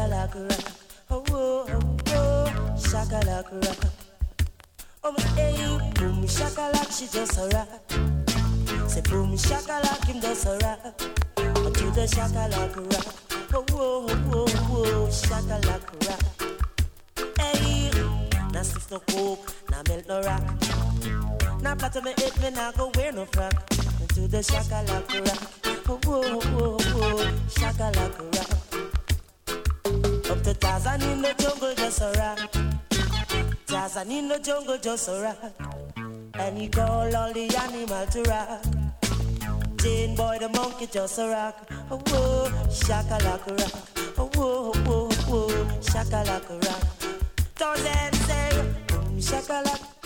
shakalaka rock. Oh, oh, oh, oh, shakalaka rock. Oh, hey, boom, shakalaka, she just a rock. Say boom, shakalaka, him just a rock. To the shakalaka rock. Oh, oh, oh, oh, shakalaka rock. Hey, now sniff no coke, now melt no rock. Now platter me head, me now go wear no frock. To the shakalaka rock. Oh, oh, oh, oh, shakalaka rock. Up to Tarzan in the jungle, just a rock. Tarzan in the jungle, just a rock. And he call all the animals to rock. Jane boy, the monkey, just a rock. Oh, whoa, shakalaka rock. Oh, whoa, whoa, whoa, shakalaka rock. Tarzan say, boom, shakalaka.